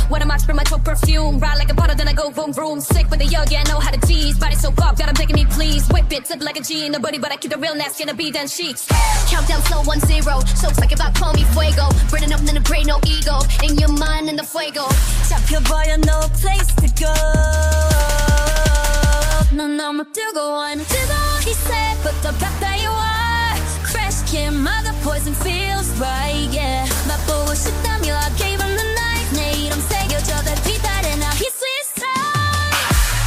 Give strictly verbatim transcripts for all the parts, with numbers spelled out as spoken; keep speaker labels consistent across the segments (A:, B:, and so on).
A: When I'm out, spray my toe perfume. Ride like a butter, then I go boom boom. Sick with the young, yeah, I know how to tease. Body so buff, got 'em begging me please. Whip it, tip like a G, nobody but I keep the real nasty in the beat and sheets.
B: Countdown slow, one zero. Soaks like about call me fuego. Burning up in the brain, no ego. In your mind, in the fuego.
C: 잡혀봐야 no place to go. 넌 너무 뜨거워 뜨거워 이 새부터 가까이 와. Crash cam, other poison feels right, yeah. 맛보고 싶다며 I gave him the night. 내 이름 새겨줘 다 빛깔에 나 He's sweet style.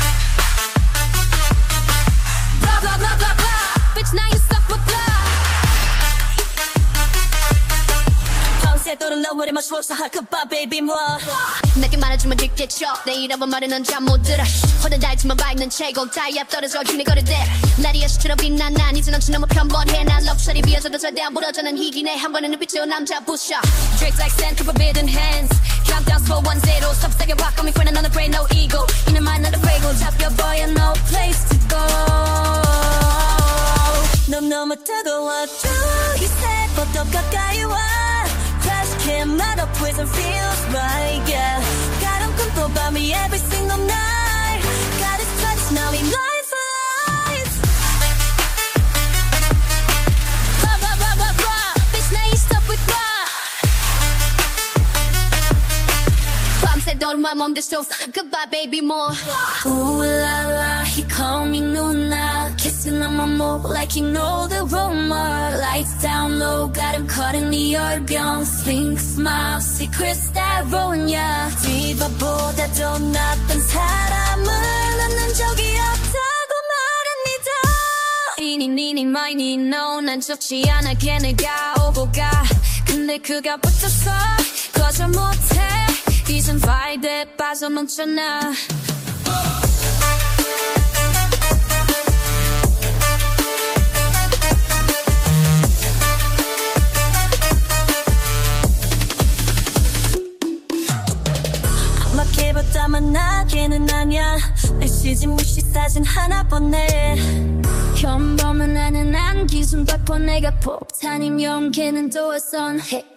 A: Blah blah blah blah blah. Bitch, now you stuck with blah.
C: 밤새도록 너를 마시고서 하크바 baby more.
B: 내게 말해주면 듣겠죠. 내 이름은 말은 넌 잘 못 들어. 허는 달지만 밝는 최고 타이어 떨어져 힘이 거리대. 날이 여시처럼 빛난 난 이제 넌 너무 편번해. 난 럽셔리 비어서도 절대 안 부러져는 희귀네. 한 번에 눈빛으로 남자 부셔.
A: Drinks like sand, forbidden hands. Countdown slow, one zero. 섭세게 rock on me, friend, another brain, no ego. In mind, not a fuego. 잡혀봐야 no place to go.
C: 넌 너무 뜨거워 이 새부터 가까이 와. Crash cam, other poison feels right, yeah. 가끔 꿈도 밤이 every single night. Got his touch, now he lies for lies.
A: Blah blah blah blah blah. Bitch, now you stuck with blah.
B: 밤새도록 my mom this shows. Goodbye baby more.
C: Ooh la la, he call me Nuna. Kissing on my mouth like he know the rumor. Lights down low, got him caught in the 열병. Think smile, secrets that ruin ya. 디바보다도 나쁜 사람을 만난 적이 없다고 말합니다.
A: 이니 니니 마이니 no 난 좋지 않아 걔네가 오고 가. 근데 그가 붙어서 거절 못해. 이젠 vibe에 빠져멈춰나.
C: 걔보다만 나게는 아냐. 날씨지 무시 사진 하나 보내.
A: 평범한 나는 안 기준 받고 내가 폭탄이면 걔는 도어선 해.